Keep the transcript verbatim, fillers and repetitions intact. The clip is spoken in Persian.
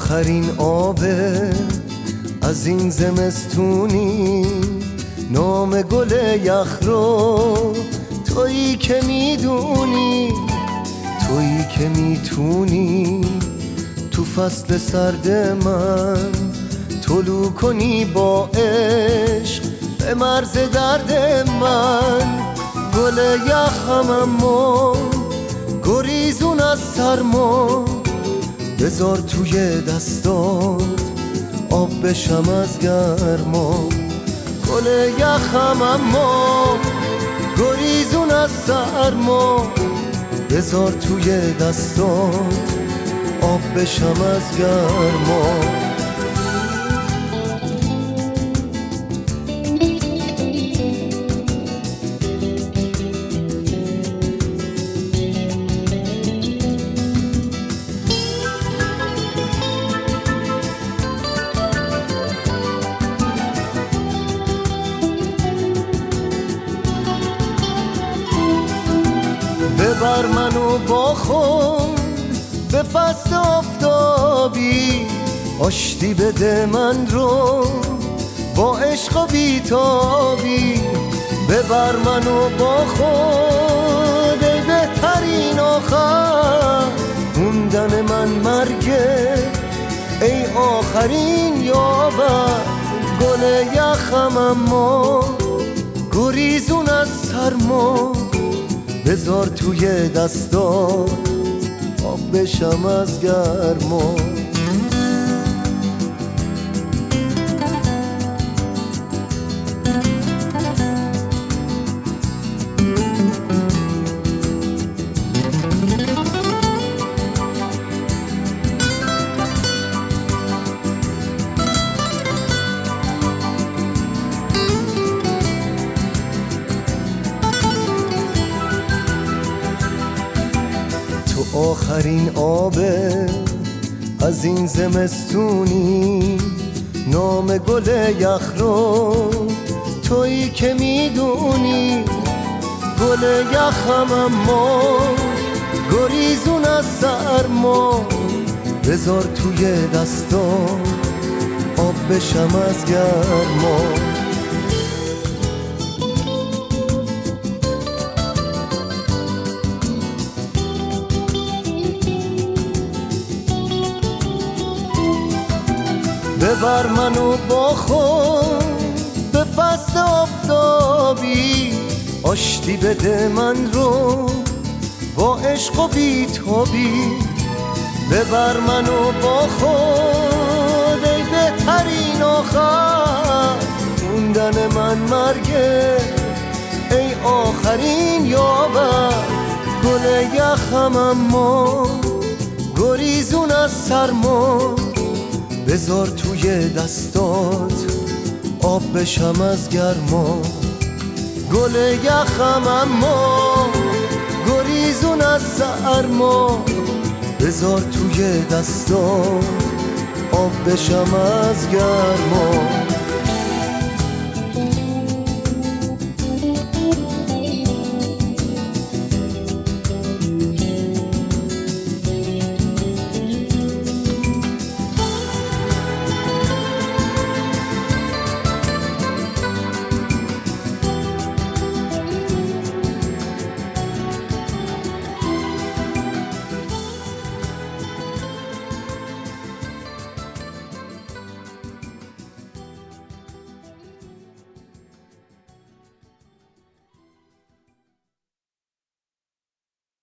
آخرین آبه از این زمستونی، نام گل یخ رو تویی که میدونی، تویی که میتونی تو فصل سرد من طلوع کنی با عشق به مرز درد من. گل یخم اما گریزون از سرما، بذار توی دستات آب بشم از گرما. گل یخم اما گریزون از سرما، بذار توی دستات آب بشم از گرما. ببر منو با خود به فصل آفتابی، آشتی بده من رو با عشق و بیتابی. ببر منو با خود ای بهترین آخر، موندن من مرگه ای آخرین یاور. گل یخم اما گریزون از سرما، بذار توی دستات آب بشم از گرما. آخرین آبه از این زمستونی، نام گل یخ رو تویی که میدونی. گل یخم اما گریزون از سرما، بذار توی دستا آب بشم از گرما. ببر منو با خود به فصل آفتابی، آشتی بده من رو با عشق و بیتابی. ببر منو با خود ای بهترین آخر، موندن من مرگه ای آخرین یاور. گل یخم اما گریزون از سرما، بذار توی دستات آب بشم از گرما. گل یخم اما گریزون از سرما، بذار توی دستات آب بشم از گرما.